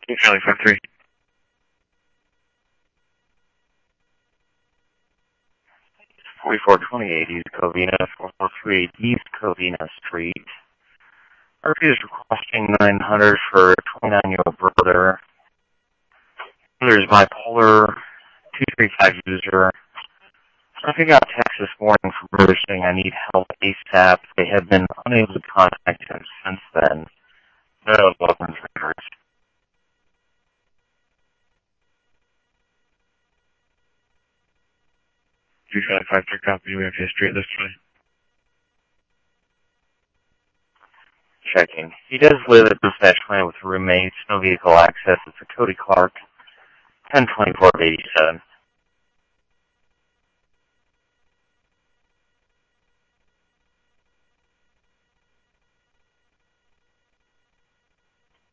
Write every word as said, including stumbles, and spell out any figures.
Charlie five three. forty-four twenty-eight East Covina, four four two eight East Covina Street. R P is requesting nine hundred for a twenty-nine-year-old brother. Brother is bipolar, two three five user. I think I got a text this morning from brother saying I need help ASAP. They have been unable to contact him since then. No welcome records. two five five three copy. We have history at this point. Checking. He does live at the dispatch plant with roommates, no vehicle access. It's a Cody Clark, ten twenty-four eighty-seven.